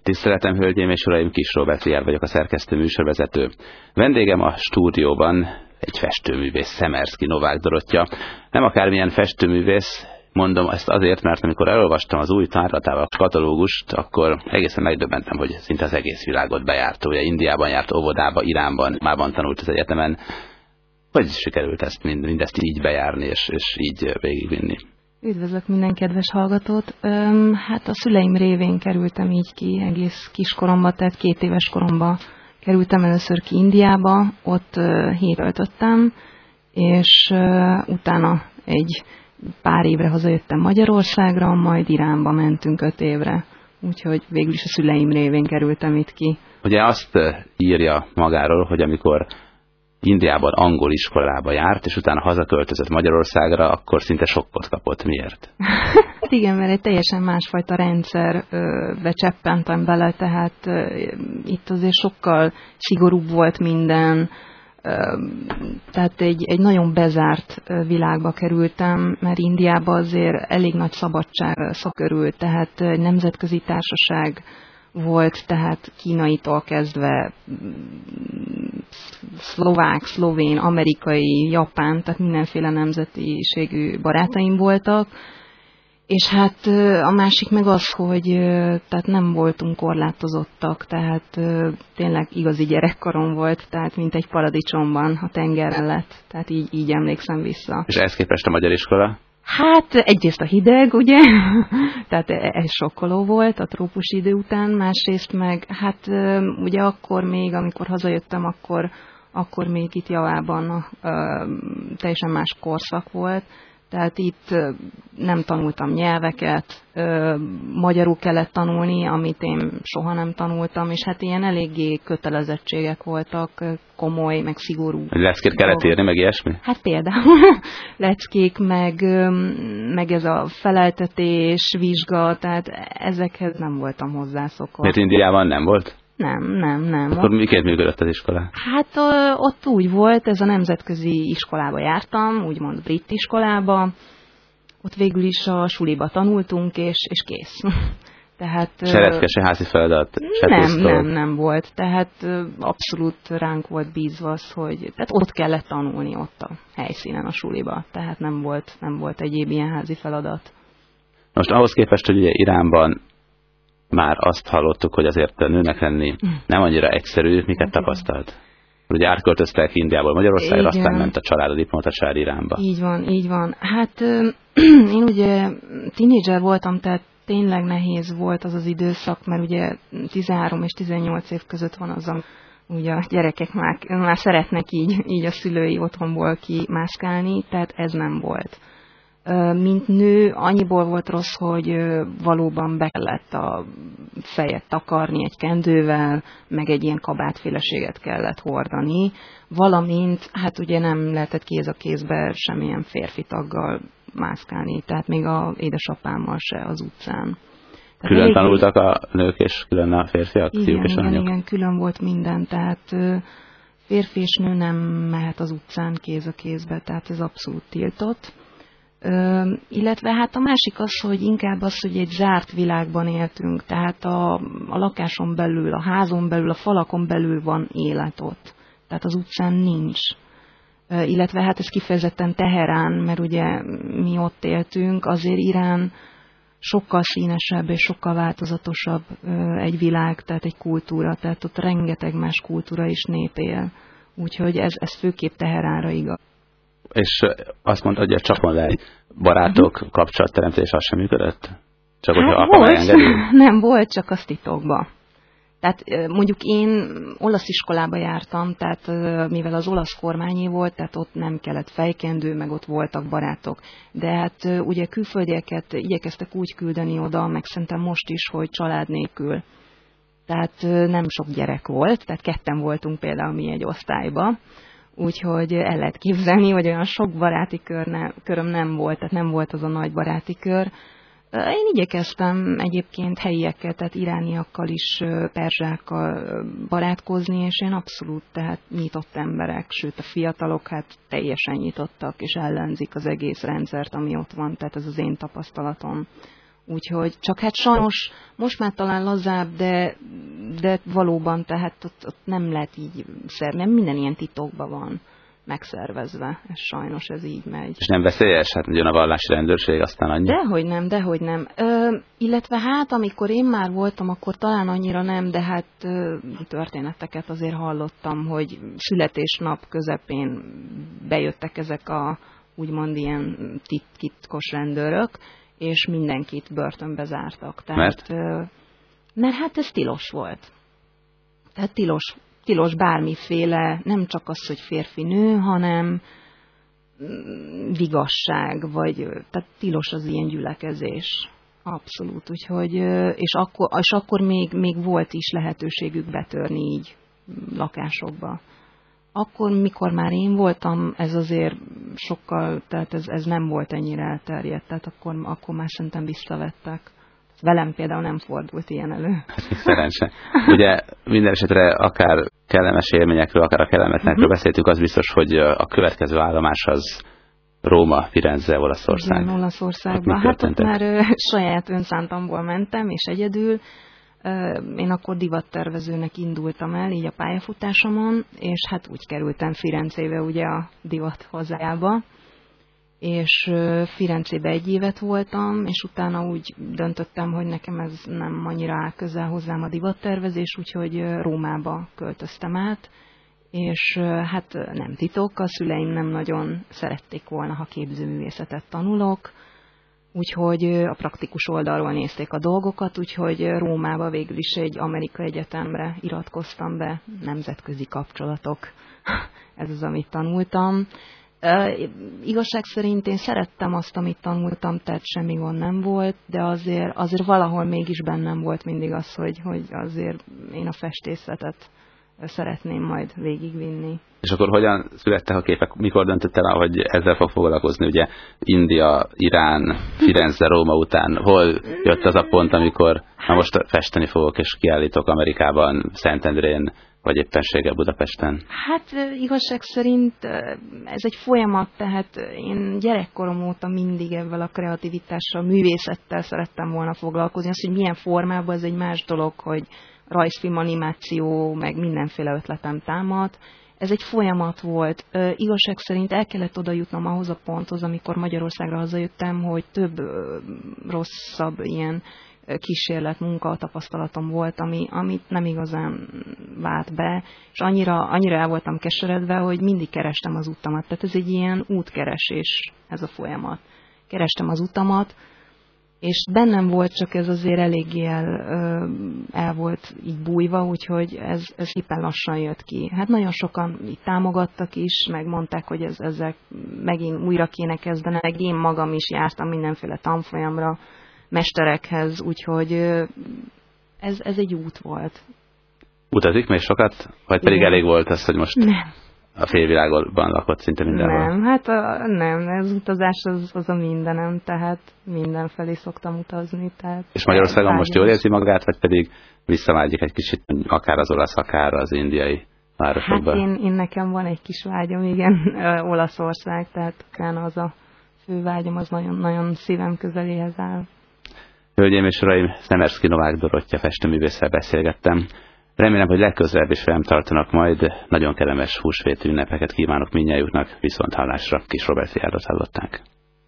Tiszteletem, hölgyeim és uraim, Kis Róbert Riár vagyok, a szerkesztő műsorvezető. Vendégem a stúdióban egy festőművész, Szemerszky Novák Dorottya. Nem akármilyen festőművész, mondom ezt azért, mert amikor elolvastam az új tárlatával katalógust, akkor egészen megdöbbentem, hogy szinte az egész világot bejárt. Ugye Indiában járt óvodába, Iránban, Mában tanult az egyetemen. Hogy sikerült ezt mindezt így bejárni és így végigvinni? Üdvözlök minden kedves hallgatót! Hát a szüleim révén kerültem így ki egész kiskoromba, tehát 2 éves koromba kerültem először ki Indiába, ott 7 töltöttem, és utána egy pár évre hazajöttem Magyarországra, majd Iránba mentünk 5 évre. Úgyhogy végül is a szüleim révén kerültem itt ki. Ugye azt írja magáról, hogy amikor Indiában angol iskolába járt, és utána hazaköltözött Magyarországra, akkor szinte sokkot kapott. Miért? Hát igen, mert egy teljesen másfajta rendszerbe cseppentem bele, tehát itt azért sokkal szigorúbb volt minden, tehát egy nagyon bezárt világba kerültem, mert Indiában azért elég nagy szabadság körül, tehát nemzetközi társaság volt, tehát kínaitól kezdve szlovák, szlovén, amerikai, japán, tehát mindenféle nemzetiségű barátaim voltak. És hát a másik meg az, hogy tehát nem voltunk korlátozottak, tehát tényleg igazi gyerekkorom volt, tehát mint egy paradicsomban a tenger mellett, tehát így emlékszem vissza. És ehhez képest a magyar iskola? Hát egyrészt a hideg, ugye, tehát ez sokkoló volt a trópus idő után, másrészt meg hát ugye akkor még, amikor hazajöttem, akkor még itt javában teljesen más korszak volt, tehát itt nem tanultam nyelveket, magyarul kellett tanulni, amit én soha nem tanultam, és hát ilyen eléggé kötelezettségek voltak, komoly, meg szigorú. Leckét kellett írni, meg ilyesmi? Hát például leckék, meg ez a feleltetés, vizsga, tehát ezekhez nem voltam hozzászokva. Mert Indiában nem volt? Nem. Akkor miként működött az iskola? Hát ott úgy volt, ez a nemzetközi iskolába jártam, úgymond brit iskolába. Ott végül is a suliba tanultunk, és kész. Tehát, se lecke, se házi feladat, se nem volt. Tehát abszolút ránk volt bízva az, hogy tehát ott kellett tanulni, ott a helyszínen, a suliba. Tehát nem volt egyéb ilyen házi feladat. Most ahhoz képest, hogy ugye Iránban már azt hallottuk, hogy azért nőnek lenni nem annyira egyszerű, miket tapasztalt? Ugye átköltöztek Indiából Magyarországra, aztán ment a család, a diplomata család Iránba. Így van. Hát én ugye tínédzser voltam, tehát tényleg nehéz volt az az időszak, mert ugye 13 és 18 év között van az, ugye a gyerekek már szeretnek így a szülői otthonból kimászkálni, tehát ez nem volt. Mint nő annyiból volt rossz, hogy valóban be kellett a fejet takarni egy kendővel, meg egy ilyen kabátféleséget kellett hordani, valamint hát ugye nem lehetett kéz a kézbe semmilyen férfi taggal mászkálni, tehát még a édesapámmal se az utcán. Tehát külön tanultak a nők és külön a férfiak? Igen, külön volt minden, tehát férfi és nő nem mehet az utcán kéz a kézbe, tehát ez abszolút tiltott. Illetve hát a másik az, hogy inkább az, hogy egy zárt világban éltünk, tehát a lakáson belül, a házon belül, a falakon belül van élet ott, tehát az utcán nincs. Illetve hát ez kifejezetten Teherán, mert ugye mi ott éltünk, azért Irán sokkal színesebb és sokkal változatosabb egy világ, tehát egy kultúra, tehát ott rengeteg más kultúra és nép él. Úgyhogy ez főképp Teheránra igaz. És azt mondta, hogy csak online barátok, kapcsolatteremtés az sem működött? Csak hogyha apa megengedi? Nem volt, csak az titokba. Tehát mondjuk én olasz iskolába jártam, tehát mivel az olasz kormányé volt, tehát ott nem kellett fejkendő, meg ott voltak barátok. De hát ugye külföldieket igyekeztek úgy küldeni oda, meg szerintem most is, hogy család nélkül. Tehát nem sok gyerek volt, tehát 2 voltunk például mi egy osztályba. Úgyhogy el lehet képzelni, hogy olyan sok baráti köröm nem volt, tehát nem volt az a nagy baráti kör. Én igyekeztem egyébként helyiekkel, tehát irániakkal is, perzsákkal barátkozni, és én abszolút tehát nyitott emberek, sőt a fiatalok hát teljesen nyitottak, és ellenzik az egész rendszert, ami ott van, tehát ez az én tapasztalatom. Úgyhogy csak hát sajnos most már talán lazább, de valóban, tehát ott nem lehet így nem minden ilyen titokban van megszervezve. Sajnos ez így megy. És nem veszélyes? Hát jön a vallási rendőrség, aztán annyi? Dehogy nem. Illetve hát, amikor én már voltam, akkor talán annyira nem, de hát történeteket azért hallottam, hogy születésnap közepén bejöttek ezek a úgymond ilyen titkos rendőrök, és mindenkit börtönbe zártak. Tehát, mert hát ez tilos volt. Tehát tilos bármiféle, nem csak az, hogy férfi-nő, hanem vigasság, tehát tilos az ilyen gyülekezés. Abszolút. Úgyhogy, és akkor még volt is lehetőségük betörni így lakásokba. Akkor, mikor már én voltam, ez azért sokkal, tehát ez nem volt ennyire elterjedt, tehát akkor már szerintem visszavettek. Velem például nem fordult ilyen elő. Szerencse. Ugye minden esetre akár kellemes élményekről, akár a kellemetlenekről beszéltünk, az biztos, hogy a következő állomás az Róma, Firenze, Olaszország. Igen, Olaszországban. Hát ott már saját önszántamból mentem, és egyedül. Én akkor divattervezőnek indultam el, így a pályafutásomon, és hát úgy kerültem Firenzébe ugye a divat hazájába. És Firenzébe 1 évet voltam, és utána úgy döntöttem, hogy nekem ez nem annyira áll közel hozzám a divattervezés, úgyhogy Rómába költöztem át, és hát nem titok, a szüleim nem nagyon szerették volna, ha képzőművészetet tanulok, úgyhogy a praktikus oldalról nézték a dolgokat, úgyhogy Rómába végül is egy amerikai egyetemre iratkoztam be, nemzetközi kapcsolatok, ez az, amit tanultam. Igazság szerint én szerettem azt, amit tanultam, tehát semmi gond nem volt, de azért valahol mégis bennem volt mindig az, hogy azért én a festészetet szeretném majd végigvinni. És akkor hogyan születtek a képek? Mikor döntöttél el, hogy ezzel fog foglalkozni? Ugye India, Irán, Firenze, Róma után. Hol jött az a pont, amikor most festeni fogok és kiállítok Amerikában, Szentendrén, vagy éppenséggel Budapesten? Hát igazság szerint ez egy folyamat, tehát én gyerekkorom óta mindig ebben a kreativitással, művészettel szerettem volna foglalkozni. Az, hogy milyen formában, ez egy más dolog, hogy rajzfilm, animáció, meg mindenféle ötletem támad. Ez egy folyamat volt. Igazság szerint el kellett oda jutnom ahhoz a ponthoz, amikor Magyarországra hazajöttem, hogy több rosszabb ilyen kísérlet, munka, tapasztalatom volt, amit nem igazán vált be, és annyira el voltam keseredve, hogy mindig kerestem az utamat. Tehát ez egy ilyen útkeresés, ez a folyamat. Kerestem az utamat, és bennem volt, csak ez azért eléggé el volt így bújva, úgyhogy ez szépen lassan jött ki. Hát nagyon sokan így támogattak is, meg mondták, hogy ezzel megint újra kéne kezdeni, meg én magam is jártam mindenféle tanfolyamra, mesterekhez, úgyhogy ez egy út volt. Utazik még sokat? Vagy pedig elég volt az, hogy most nem. A félvilágban lakott szinte mindenhol? Nem, hát nem, ez utazás az a mindenem, tehát mindenfelé szoktam utazni. Tehát és Magyarországon most jól érzi magát, vagy pedig visszavágyik egy kicsit, akár az olasz, akár az indiai városokba? Hát én nekem van egy kis vágyom, igen, Olaszország, tehát az a fő vágyom, az nagyon-nagyon szívem közeléhez áll. Hölgyeim és uraim, Szemerszky Novák Dorottya festőművésszel beszélgettem. Remélem, hogy legközelebb is velem tartanak majd. Nagyon kellemes húsvéti ünnepeket kívánok mindnyájuknak. Viszonthallásra. Kis Robert Járdot hallották.